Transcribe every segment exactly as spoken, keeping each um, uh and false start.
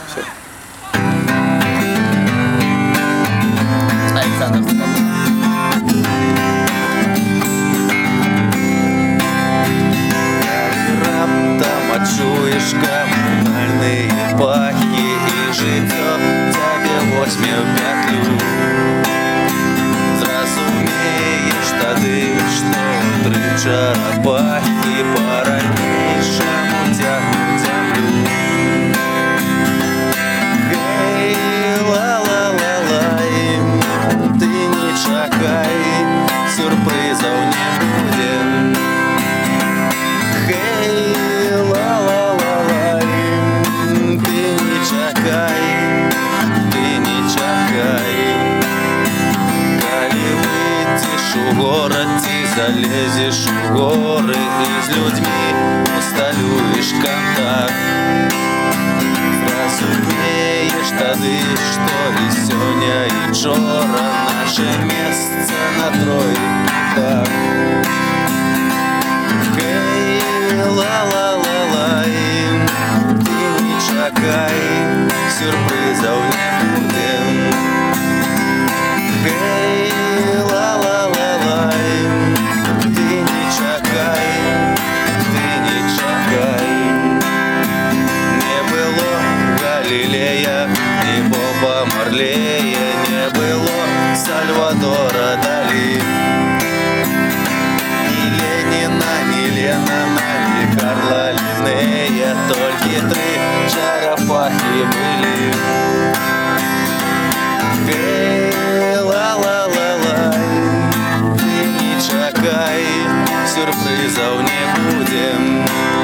Все. Александр Столб. Раптом чуєш комунальні пахи, і життя тебе возьме в петлю. Зразумеєш тоді, що три черепахи по-ранішому тягнуть землю. Гей, ла-ла-ла-лай, ти не чекай, сюрпризів не буде. Гей, ла-ла-ла-лай, ти не чекай, ти не чекай. Коли выйдешь у город, ты залезешь в горы и с людьми усталюешь контакт. Разумеешь тоді, что и сёння, и вчора наше место на тройках. Гей, ла-ла-ла-лай, ты не чекай, сюрпризов не буде. Гей, ла-ла-ла-лай, ты не чекай, ты не чекай. Не было Галилея, ни Боба Марлея, не было Сальвадора Дали, ни Ленина, ни Леннона, ни Карла Линнея, только три черепахи были. Гей, ла-ла-ла-лай, ты не чекай, сюрпризов не будем.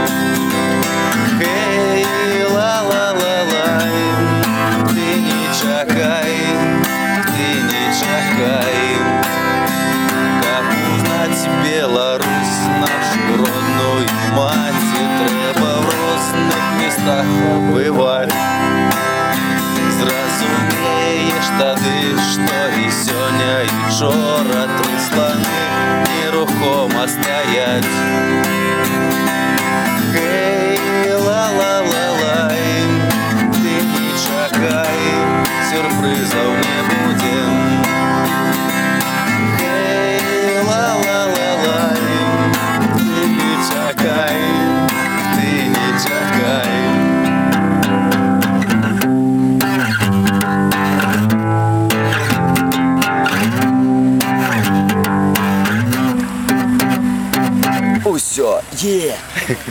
Гей, ла-ла-ла-лай, ты не чекай, ты не чекай. Как узнать Беларусь, нашу родную мать, треба в розных местах побывать. Зразумеєш тоді, що і сьогодні, і вчора три слони нерухомо стоять. Гей, ла-ла-ла-лай, ти не чекай, сюрпризів не буде. Гей, ла-ла-ла-лай, ти не чекай, ти не чекай. Усьо, є!